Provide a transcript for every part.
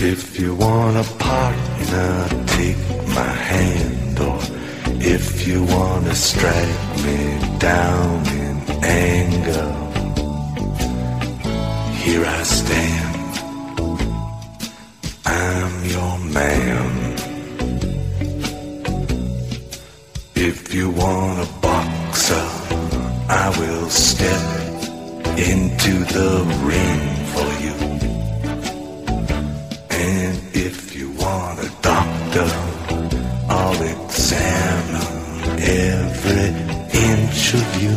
If you want a partner, take my hand, or if you want to strike me down in anger, here I stand, I'm your man. If you want a boxer, I will step into the ring for you. And if you want a doctor, I'll examine every inch of you.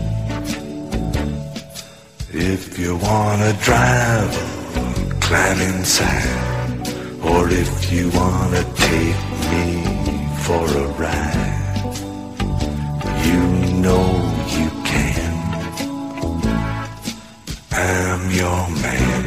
If you want a driver, climb inside. Or if you want to take me for a ride, you know you can. I'm your man.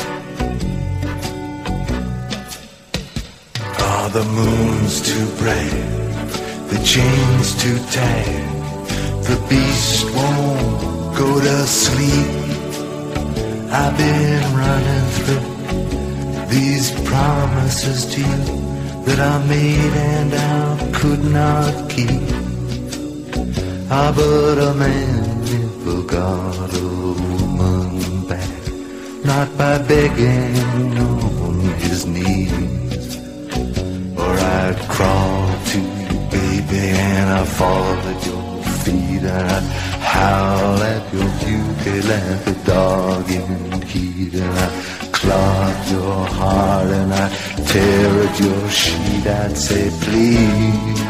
Are the moons too bright? The chains too tight? The beast won't go to sleep. I've been running through these promises to you that I made and I could not keep. Ah, but a man never got a woman back, not by begging on his knees. Or I'd crawl to you, baby, and I'd fall at your feet, and I'd howl at your beauty like a dog in heat, and I'd clog your heart, and I'd tear at your sheet. I'd say, please,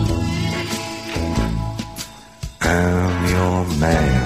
I'm your man.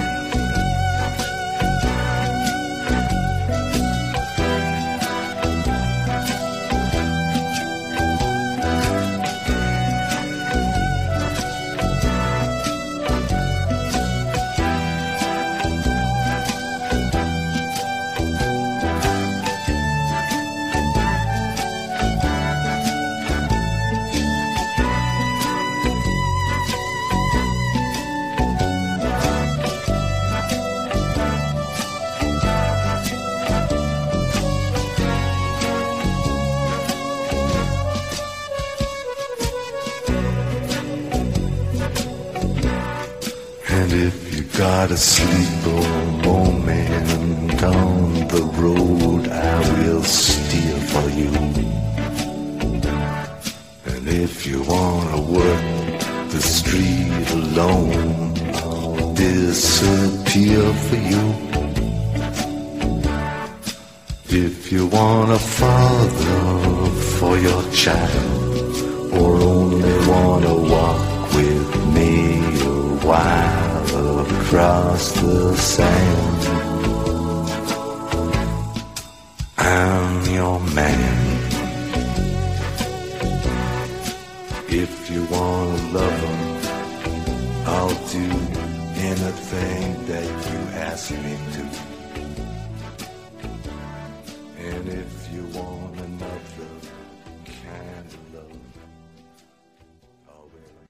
And if you got a sleeper moment on the road, I will steer for you. And if you wanna work the street alone, I'll disappear for you. If you want a father for your child, or only wanna walk with me a while across the sand, I'm your man. If you want a lover, I'll do anything that you ask me to. And if you want another kind of love,